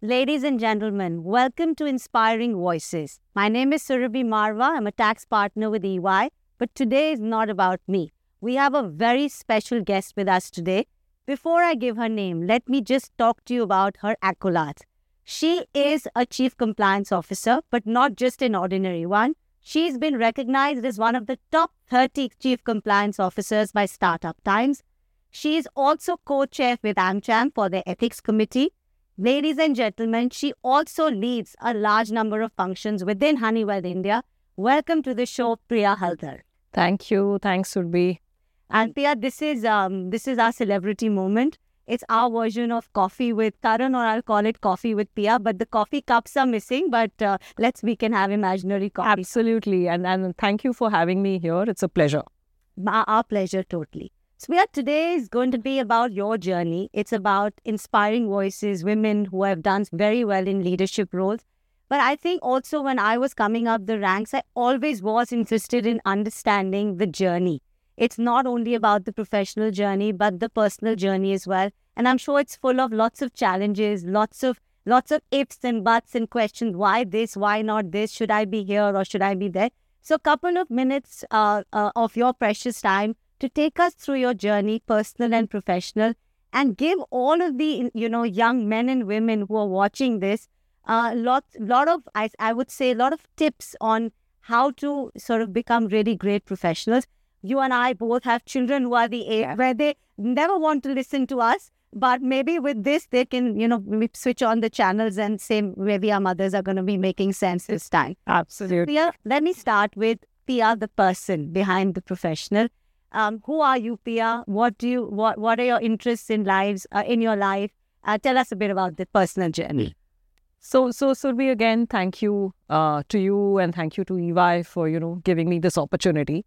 Ladies and gentlemen, welcome to Inspiring Voices. My name is Surabhi Marwa. I'm a tax partner with EY, but today is not about me. We have a very special guest with us today. Before I give her name, let me just talk to you about her accolades. She is a Chief Compliance Officer, but not just an ordinary one. She's been recognized as one of the top 30 Chief Compliance Officers by Startup Times. She is also co-chair with AmCham for their Ethics Committee. Ladies and gentlemen, she also leads a large number of functions within Honeywell India. Welcome to the show, Priya Haldar. Thank you. Thanks, Surabhi. And Priya, this is our celebrity moment. It's our version of Coffee with Karan, or I'll call it Coffee with Priya. But the coffee cups are missing. But we can have imaginary coffee. Absolutely. And thank you for having me here. It's a pleasure. Our pleasure, totally. So today is going to be about your journey. It's about inspiring voices, women who have done very well in leadership roles. But I think also when I was coming up the ranks, I always was interested in understanding the journey. It's not only about the professional journey, but the personal journey as well. And I'm sure it's full of lots of challenges, lots of ifs and buts and questions. Why this? Why not this? Should I be here or should I be there? So a couple of minutes of your precious time to take us through your journey, personal and professional, and give all of the young men and women who are watching this I would say a lot of tips on how to sort of become really great professionals. You and I both have children who are the age where they never want to listen to us, but maybe with this they can we switch on the channels and say maybe our mothers are going to be making sense this time. Absolutely. Priya, let me start with Priya, the person behind the professional. Who are you, Priya? What are your interests in your life? Tell us a bit about the personal journey. So Surabhi, again, thank you to you and thank you to EY for, giving me this opportunity.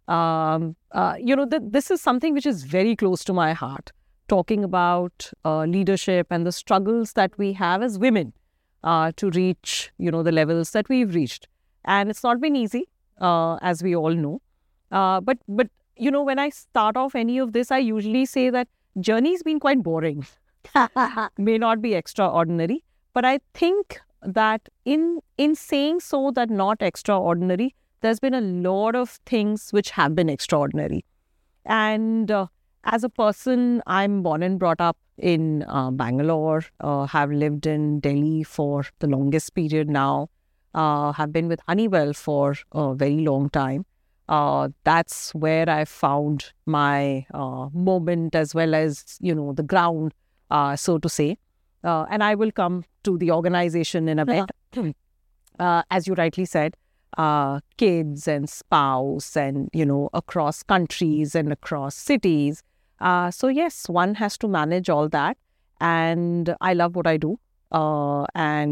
This is something which is very close to my heart, talking about leadership and the struggles that we have as women to reach, the levels that we've reached. And it's not been easy, as we all know. But when I start off any of this, I usually say that journey's been quite boring. May not be extraordinary, but I think that in saying so that not extraordinary, there's been a lot of things which have been extraordinary. And as a person, I'm born and brought up in Bangalore, have lived in Delhi for the longest period now, have been with Honeywell for a very long time. That's where I found my moment as well as, the ground, so to say. And I will come to the organization in a bit. As you rightly said, kids and spouse and, across countries and across cities. So yes, one has to manage all that. And I love what I do. I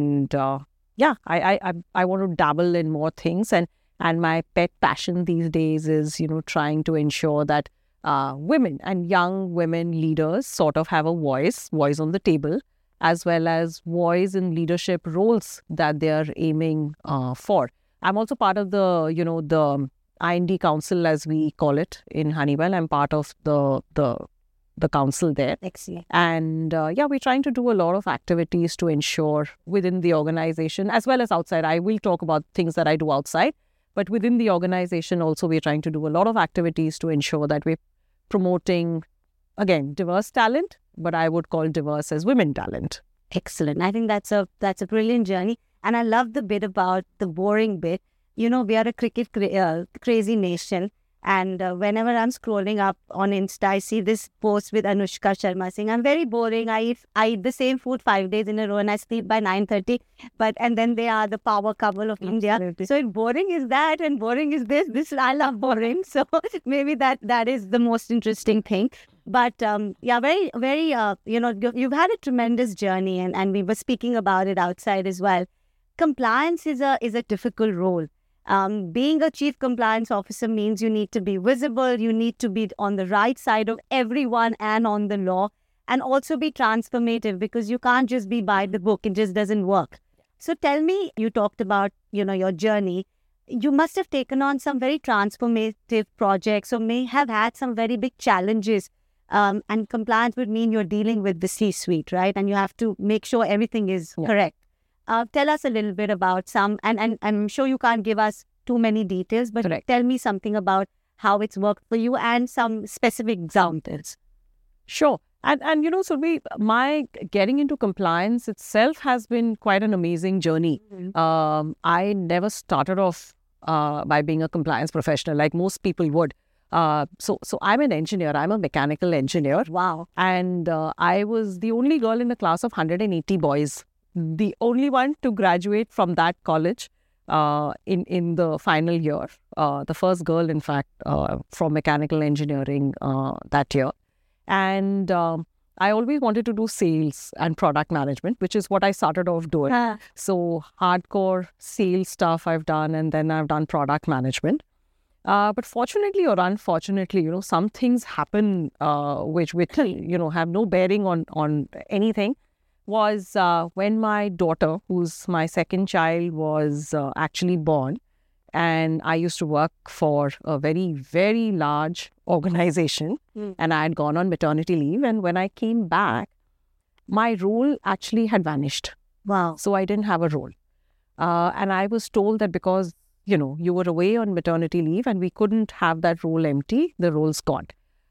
want to dabble in more things. And my pet passion these days is, trying to ensure that women and young women leaders sort of have a voice on the table, as well as voice in leadership roles that they are aiming for. I'm also part of the I&D Council, as we call it in Honeywell. I'm part of the council there. Excellent. And we're trying to do a lot of activities to ensure within the organization as well as outside. I will talk about things that I do outside. But within the organization also, we're trying to do a lot of activities to ensure that we're promoting, again, diverse talent, but I would call diverse as women talent. Excellent. I think that's a brilliant journey. And I love the bit about the boring bit. We are a cricket crazy nation. And whenever I'm scrolling up on Insta, I see this post with Anushka Sharma saying, I'm very boring. I eat the same food 5 days in a row and I sleep by 9:30. And then they are the power couple of India. So if boring is that and boring is this, I love boring. So maybe that is the most interesting thing. But very, very, you've had a tremendous journey and we were speaking about it outside as well. Compliance is a difficult role. Being a chief compliance officer means you need to be visible, you need to be on the right side of everyone and on the law, and also be transformative because you can't just be by the book. It just doesn't work. So tell me, you talked about, your journey. You must have taken on some very transformative projects or may have had some very big challenges And compliance would mean you're dealing with the C-suite, right? And you have to make sure everything is correct. Tell us a little bit about some, and I'm sure you can't give us too many details, but tell me something about how it's worked for you and some specific examples. Sure. And Surabhi, my getting into compliance itself has been quite an amazing journey. I never started off by being a compliance professional like most people would. So I'm an engineer. I'm a mechanical engineer. Wow. And I was the only girl in a class of 180 boys, the only one to graduate from that college in the final year. The first girl, in fact, from mechanical engineering that year. And I always wanted to do sales and product management, which is what I started off doing. So hardcore sales stuff I've done, and then I've done product management. But fortunately or unfortunately, some things happen which have no bearing on anything. Was when my daughter, who's my second child, was actually born. And I used to work for a very, very large organization. And I had gone on maternity leave. And when I came back, my role actually had vanished. Wow. So I didn't have a role. And I was told that because, you were away on maternity leave and we couldn't have that role empty, the role's gone.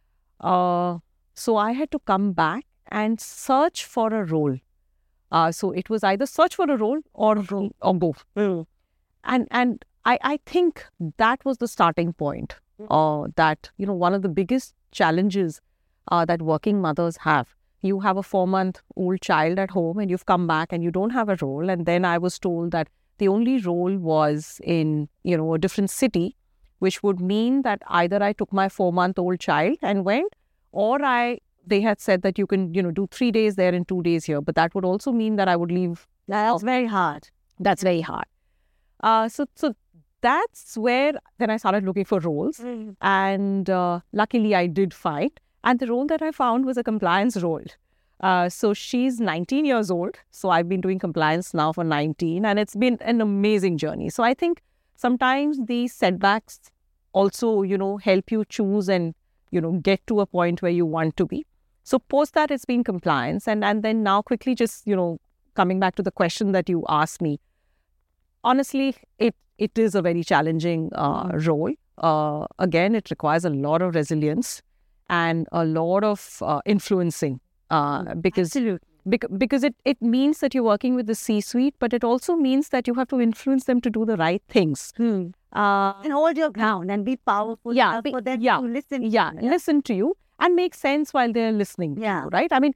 So I had to come back and search for a role. So it was either search for a role or go. And I think that was the starting point. That, one of the biggest challenges that working mothers have. You have a 4-month-old child at home and you've come back and you don't have a role. And then I was told that the only role was in, a different city, which would mean that either I took my 4-month-old child and went, or they had said that you can, do 3 days there and 2 days here. But that would also mean that I would leave. That's very hard. That's very hard. So that's where then I started looking for roles. And luckily I did find. And the role that I found was a compliance role. So she's 19 years old. So I've been doing compliance now for 19. And it's been an amazing journey. So I think sometimes these setbacks also, help you choose and, get to a point where you want to be. So post that, it's been compliance. And then now quickly just, coming back to the question that you asked me. Honestly, it is a very challenging role. Again, it requires a lot of resilience and a lot of influencing because it means that you're working with the C-suite, but it also means that you have to influence them to do the right things. And hold your ground and be powerful for them to listen. Listen to you and make sense while they're listening to you, right? I mean,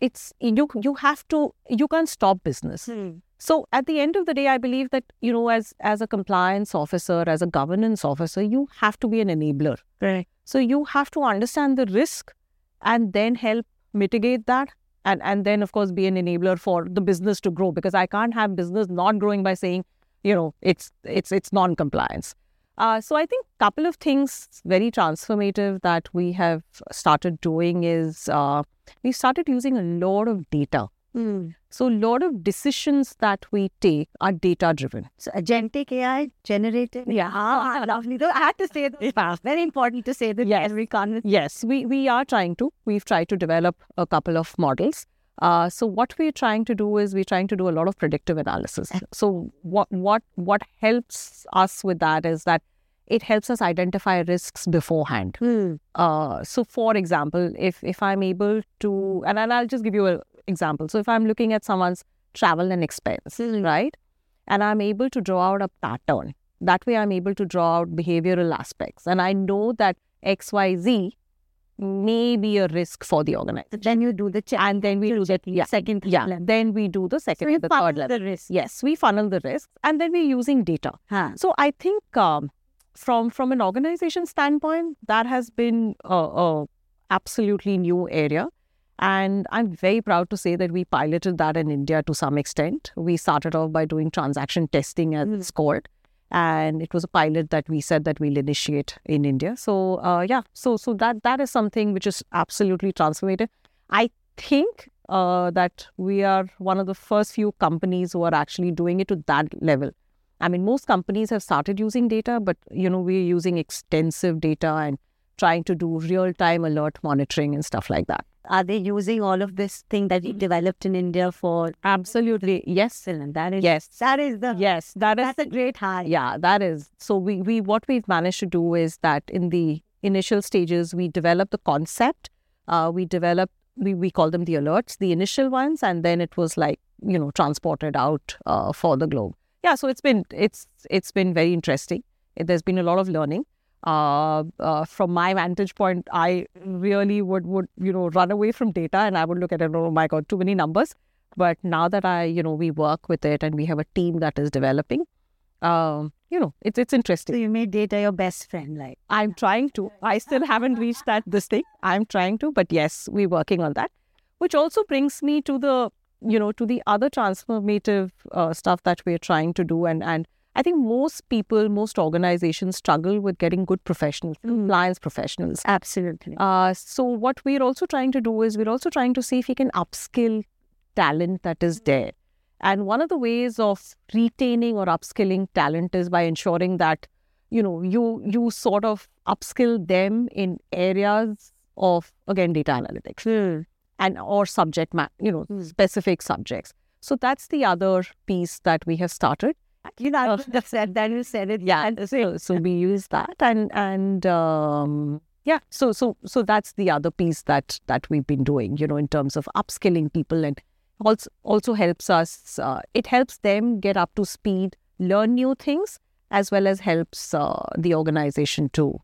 you can't stop business. So at the end of the day, I believe that, as a compliance officer, as a governance officer, you have to be an enabler. Right. So you have to understand the risk and then help mitigate that. And then, of course, be an enabler for the business to grow, because I can't have business not growing by saying, it's non-compliance. So I think a couple of things very transformative that we have started doing is we started using a lot of data. So a lot of decisions that we take are data-driven. So agentic AI, generative. Yeah, lovely. Though I had to say that. Very important to say that. Yes. Every conversation. Yes, we are trying to. We've tried to develop a couple of models. So what we're trying to do is we're trying to do a lot of predictive analysis. So what helps us with that is that it helps us identify risks beforehand. So for example, if I'm able to, and I'll just give you an example. So if I'm looking at someone's travel and expense, right? And I'm able to draw out a pattern. That way I'm able to draw out behavioral aspects. And I know that XYZ may be a risk for the organization. Then you do the check. And then we do the second level. Then we do the second and the third level. The risk. Yes, we funnel the risks and then we're using data. So I think from an organization standpoint, that has been a absolutely new area. And I'm very proud to say that we piloted that in India to some extent. We started off by doing transaction testing, as it's called. And it was a pilot that we said that we'll initiate in India. So, so that is something which is absolutely transformative. I think that we are one of the first few companies who are actually doing it to that level. I mean, most companies have started using data, but, we're using extensive data and trying to do real-time alert monitoring and stuff like that. Are they using all of this thing that you developed in India for? Absolutely. Yes. Excellent. That is, Yes. that is the, Yes. that's a great high. Yeah, that is. So what we've managed to do is that in the initial stages, we developed the concept. We call them the alerts, the initial ones, and then it was like, transported out for the globe. Yeah, so it's been very interesting. There's been a lot of learning. From my vantage point, I really would run away from data, and I would look at it, oh my God, too many numbers. But now that we work with it and we have a team that is developing, it's interesting. So you made data your best friend, like. I'm trying to. I still haven't reached this thing. I'm trying to, but yes, we're working on that. Which also brings me to the other transformative stuff that we're trying to do, and I think most organizations struggle with getting good professionals, compliance professionals. Absolutely. So what we're also trying to do is we're also trying to see if we can upskill talent that is there. And one of the ways of retaining or upskilling talent is by ensuring that, you sort of upskill them in areas of, again, data analytics and or subject matter, specific subjects. So that's the other piece that we have started. I should have said that. You said it. Yeah. So we use that and yeah. So that's the other piece that we've been doing, in terms of upskilling people, and also helps us. It helps them get up to speed, learn new things, as well as helps the organization to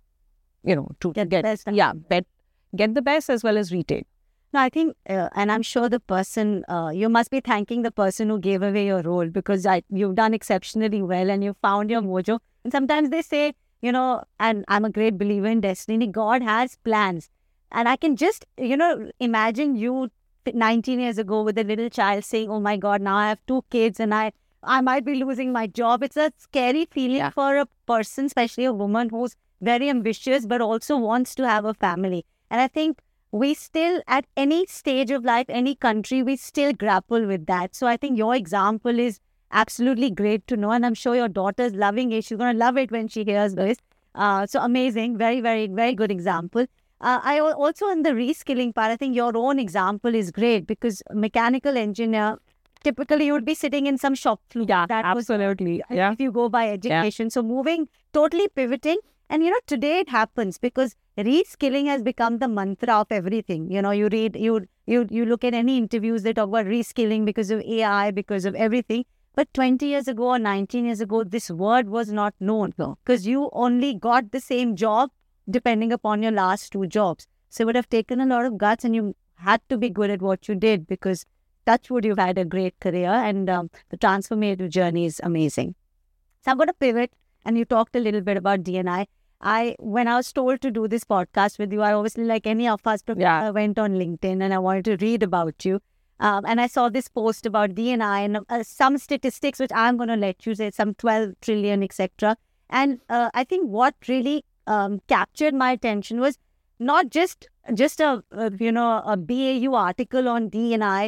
get the best. Yeah, get the best as well as retain. No, I think, and I'm sure the person, you must be thanking the person who gave away your role, because you've done exceptionally well and you found your mojo. And sometimes they say, and I'm a great believer in destiny, God has plans. And I can just, imagine you 19 years ago with a little child saying, oh my God, now I have 2 kids and I might be losing my job. It's a scary feeling for a person, especially a woman who's very ambitious, but also wants to have a family. And I think we still, at any stage of life, any country, we still grapple with that. So I think your example is absolutely great to know. And I'm sure your daughter's loving it. She's going to love it when she hears this. So amazing. Very, very, very good example. I also, in the reskilling part, I think your own example is great, because mechanical engineer, typically you would be sitting in some shop floor. Yeah, absolutely. If you go by education. Yeah. So moving, totally pivoting. And, today it happens because reskilling has become the mantra of everything. You read, you look at any interviews, they talk about reskilling because of AI, because of everything. But 20 years ago or 19 years ago, this word was not known, because you only got the same job depending upon your last 2 jobs. So it would have taken a lot of guts, and you had to be good at what you did, because touch wood, you've had a great career, and the transformative journey is amazing. So I'm going to pivot, and you talked a little bit about D&I. When I was told to do this podcast with you, I obviously, like any of us, went on LinkedIn and I wanted to read about you. And I saw this post about D&I and some statistics, which I'm going to let you say, some 12 trillion, etc. And I think what really captured my attention was not just a BAU article on D&I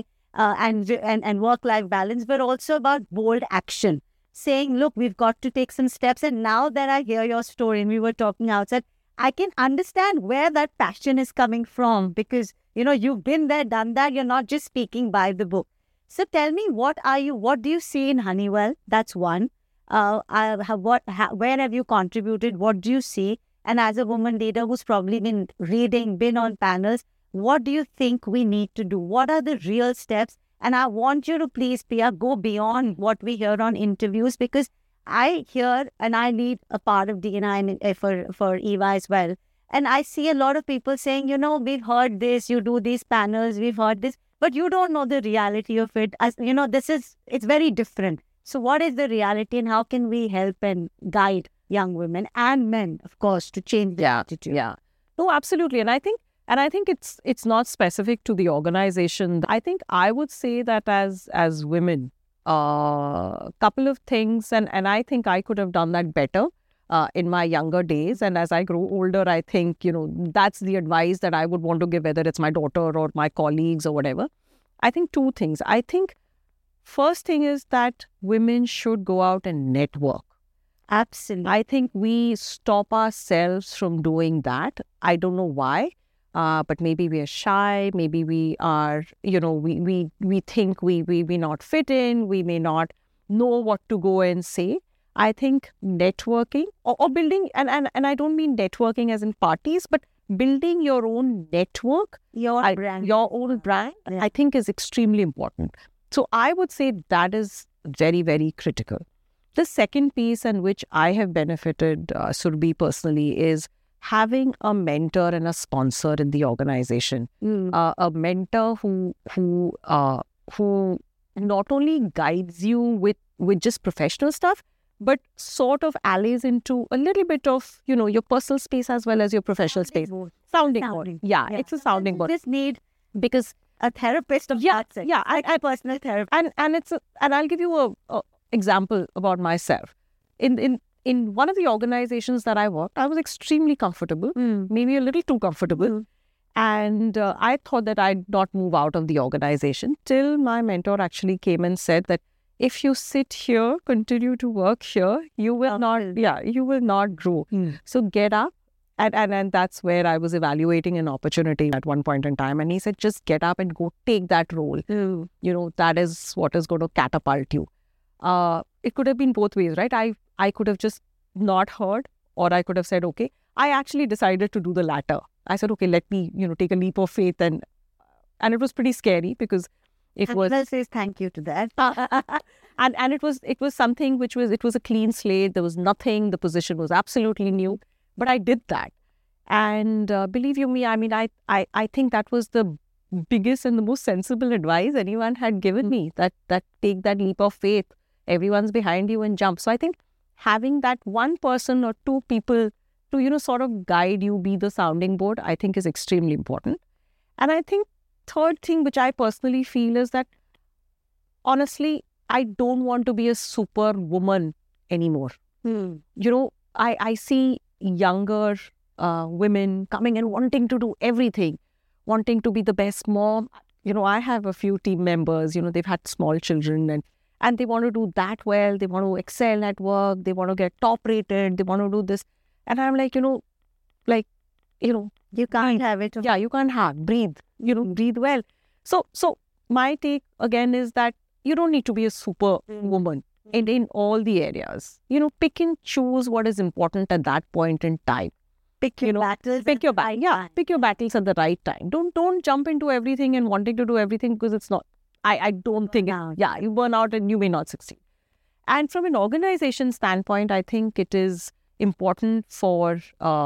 and work-life balance, but also about bold action, saying, look, we've got to take some steps. And now that I hear your story, and we were talking outside, I can understand where that passion is coming from, because, you've been there, done that. You're not just speaking by the book. So tell me, what do you see in Honeywell? That's one. Where have you contributed? What do you see? And as a woman leader who's probably been reading, been on panels, what do you think we need to do? What are the real steps? And I want you to please, Priya, go beyond what we hear on interviews, because I hear, and I lead a part of D&I for EVA as well. And I see a lot of people saying, we've heard this, you do these panels, we've heard this, but you don't know the reality of it. As it's very different. So what is the reality, and how can we help and guide young women and men, of course, to change their attitude? Yeah. No, absolutely. And I think it's not specific to the organization. I think I would say that as women, couple of things, and I think I could have done that better in my younger days. And as I grow older, I think, that's the advice that I would want to give, whether it's my daughter or my colleagues or whatever. I think 2 things. I think first thing is that women should go out and network. Absolutely. I think we stop ourselves from doing that. I don't know why, but maybe we are shy. Maybe we are, we think we may not fit in. We may not know what to go and say. I think networking or building, and I don't mean networking as in parties, but building your own network, Your brand. your own brand, Yeah. I think is extremely important. So I would say that is very, very critical. The second piece in which I have benefited, Surbhi, personally, is having a mentor and a sponsor in the organization. A mentor who not only guides you with just professional stuff, but sort of allies into a little bit of, your personal space as well as your professional space. Sounding board. Yeah, it's a sounding board. You just need Because a therapist of that sense. yeah, Like a personal therapist. and I'll give you a example about myself. In one of the organizations that I worked, I was extremely comfortable, maybe a little too comfortable. And I thought that I'd not move out of the organization till my mentor actually came and said that if you sit here, continue to work here, you will not grow. So get up. And that's where I was evaluating an opportunity at one point in time. And he said, just get up and go take that role. That is what is going to catapult you. It could have been both ways, right? I could have just not heard, or I could have said, okay. I actually decided to do the latter. I said, okay, let me, take a leap of faith. And it was pretty scary because it was... Well, says thank you to that. and it was something which was a clean slate. There was nothing. The position was absolutely new. But I did that. And believe you me, I mean, I think that was the biggest and the most sensible advice anyone had given me, that take that leap of faith. Everyone's behind you and jump. So I think having that one person or two people to, sort of guide you, be the sounding board, I think is extremely important. And I think third thing, which I personally feel, is that honestly, I don't want to be a super woman anymore. I see younger women coming and wanting to do everything, wanting to be the best mom. I have a few team members, they've had small children and they want to do that well. They want to excel at work. They want to get top rated. They want to do this. And I'm like, you can't have it. Yeah, you can't have. Breathe. Breathe well. So my take again is that you don't need to be a super woman in all the areas. Pick and choose what is important at that point in time. Pick your battles. Pick your battles. Yeah, pick your battles at the right time. Don't jump into everything and wanting to do everything, because it's not. I don't think. You burn out and you may not succeed. And from an organization standpoint, I think it is important for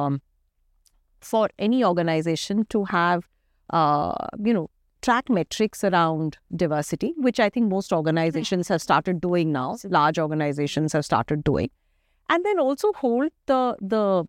any organization to have track metrics around diversity, which I think most organizations have started doing now. Large organizations have started doing. And then also hold the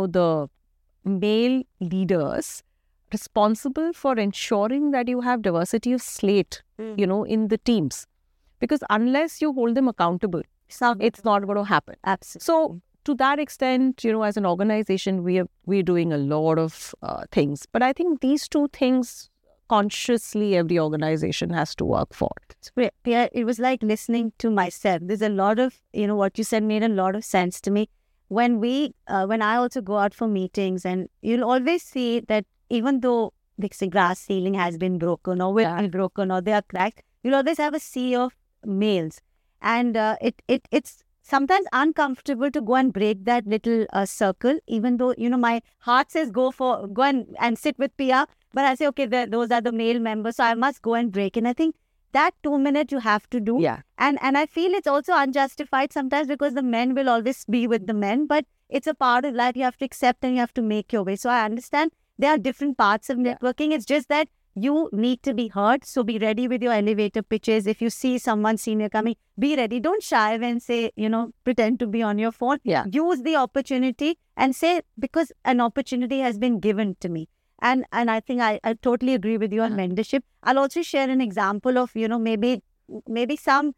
male leaders responsible for ensuring that you have diversity of slate, in the teams. Because unless you hold them accountable, it's not going to happen. Absolutely. So to that extent, as an organization, we're doing a lot of things. But I think these two things consciously every organization has to work for. Yeah, it was like listening to myself. There's a lot of, what you said made a lot of sense to me. When I also go out for meetings, and you'll always see that even though the glass ceiling has been broken or will be broken or they are cracked, you'll always have a sea of males. And it's sometimes uncomfortable to go and break that little circle, even though, my heart says go and sit with Pia. But I say, okay, those are the male members, so I must go and break. And I think that 2 minutes you have to do. Yeah. And I feel it's also unjustified sometimes, because the men will always be with the men, but it's a part of life you have to accept and you have to make your way. So I understand there are different parts of networking. It's just that you need to be heard. So be ready with your elevator pitches. If you see someone senior coming, be ready. Don't shy away and say, pretend to be on your phone. Yeah. Use the opportunity and say, because an opportunity has been given to me. And I think I totally agree with you on mentorship. I'll also share an example of, maybe some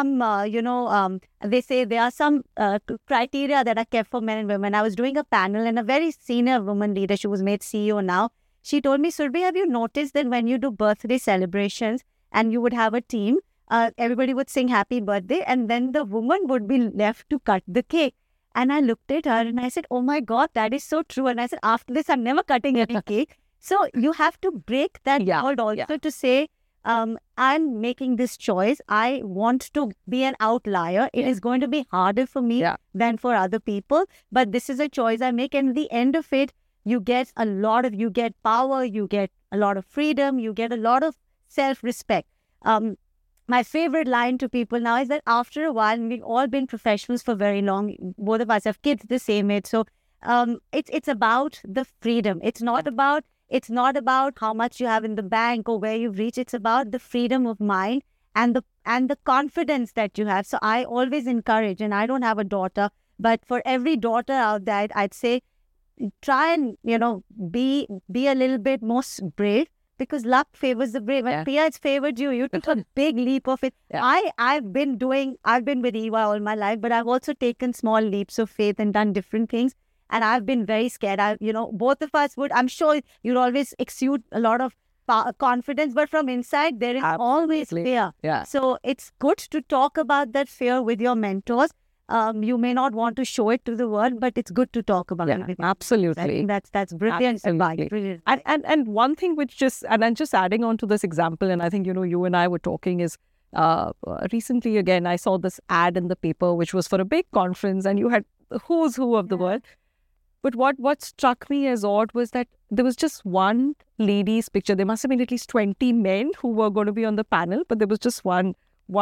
they say there are some criteria that are kept for men and women. I was doing a panel and a very senior woman leader, she was made CEO now. She told me, Surbhi, have you noticed that when you do birthday celebrations and you would have a team, everybody would sing happy birthday and then the woman would be left to cut the cake. And I looked at her and I said, oh my God, that is so true. And I said, after this, I'm never cutting any cake. So you have to break that mold also to say, I'm making this choice. I want to be an outlier. It is going to be harder for me than for other people. But this is a choice I make. And at the end of it, you get you get power, you get a lot of freedom, you get a lot of self-respect. My favorite line to people now is that after a while, we've all been professionals for very long. Both of us have kids the same age. So it's about the freedom. It's not about how much you have in the bank or where you've reached. It's about the freedom of mind and the confidence that you have. So I always encourage, and I don't have a daughter, but for every daughter out there, I'd say try and be a little bit more brave, because luck favors the brave. And Priya, it's favored you. You took a big leap of it. I've been with EY all my life, but I've also taken small leaps of faith and done different things. And I've been very scared. Both of us would, I'm sure you'd always exude a lot of confidence, but from inside, there is always fear. Yeah. So it's good to talk about that fear with your mentors. You may not want to show it to the world, but it's good to talk about it. Absolutely. I think that's brilliant. Brilliant. And one thing which just adding on to this example, and I think, you and I were talking is, recently again, I saw this ad in the paper, which was for a big conference, and you had the who's who of the world. But what struck me as odd was that there was just one lady's picture. There must have been at least 20 men who were going to be on the panel, but there was just one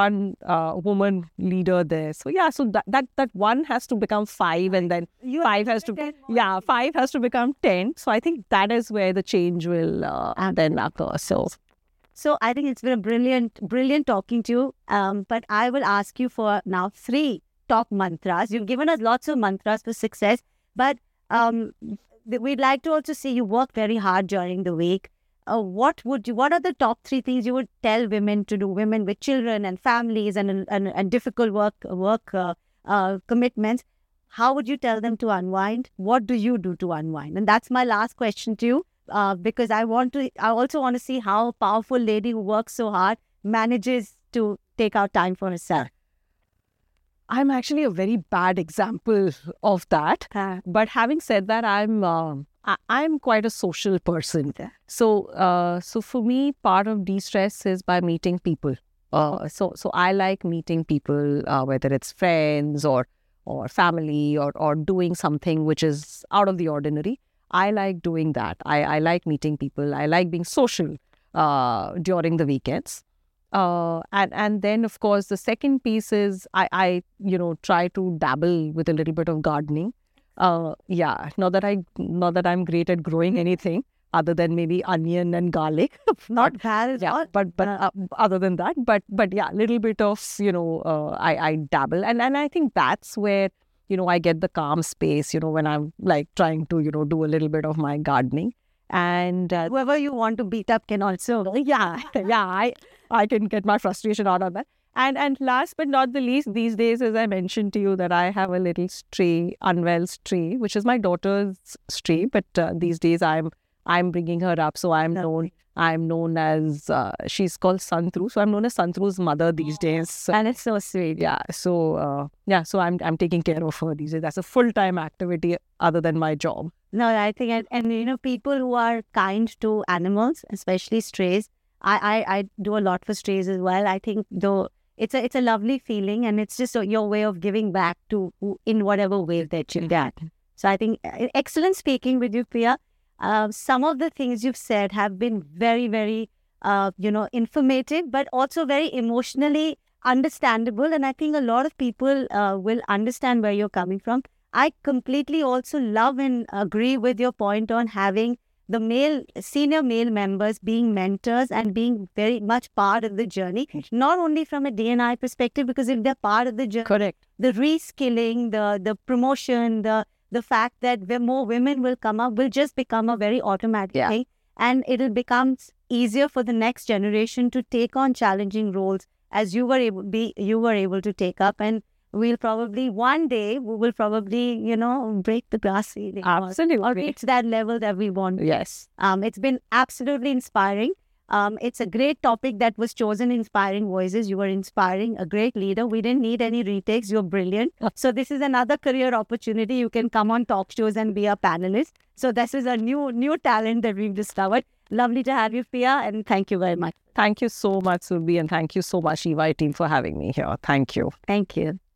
woman leader there. So so that one has to become 5, and then 5 has to become 10. So I think that is where the change will then occur. So I think it's been a brilliant talking to you. But I will ask you for now 3 top mantras. You've given us lots of mantras for success, but we'd like to also see you work very hard during the week. What are the top 3 things you would tell women to do, women with children and families and difficult work commitments? How would you tell them to unwind? What do you do to unwind? And that's my last question to you, because I also want to see how a powerful lady who works so hard manages to take out time for herself. I'm actually a very bad example of that. But having said that, I'm quite a social person. So for me, part of de-stress is by meeting people. So I like meeting people, whether it's friends or family or doing something which is out of the ordinary. I like doing that. I like meeting people. I like being social during the weekends. And then, of course, the second piece is I try to dabble with a little bit of gardening. Not that I'm great at growing anything other than maybe onion and garlic. Not bad. But other than that, but a little bit of I dabble, and I think that's where I get the calm space. When I'm like trying to do a little bit of my gardening. And whoever you want to beat up can also. I can get my frustration out of that. And last but not the least, these days, as I mentioned to you, that I have a little unwell stray, which is my daughter's stray. But these days, I'm bringing her up, so I'm known as she's called Santru, so I'm known as Santru's mother these days. And it's so sweet. So I'm taking care of her these days. That's a full-time activity other than my job. No, I think, and people who are kind to animals, especially strays, I do a lot for strays as well. I think though it's a lovely feeling, and it's just your way of giving back to in whatever way that you can. So I think excellent speaking with you, Priya. Some of the things you've said have been very, very, informative, but also very emotionally understandable. And I think a lot of people will understand where you're coming from. I completely also love and agree with your point on having the senior male members being mentors and being very much part of the journey, not only from a D&I perspective, because if they're part of the journey, correct, the reskilling, the promotion, the fact that where more women will come up will just become a very automatic thing, and it'll become easier for the next generation to take on challenging roles as you were able to take up. And one day we will probably break the glass ceiling, absolutely, or reach that level that we want. Yes. It's been absolutely inspiring. It's a great topic that was chosen, Inspiring Voices. You were inspiring, a great leader. We didn't need any retakes. You're brilliant. So this is another career opportunity. You can come on talk shows and be a panelist. So this is a new talent that we've discovered. Lovely to have you, Pia, and thank you very much. Thank you so much, Surbhi, and thank you so much, EY team, for having me here. Thank you. Thank you.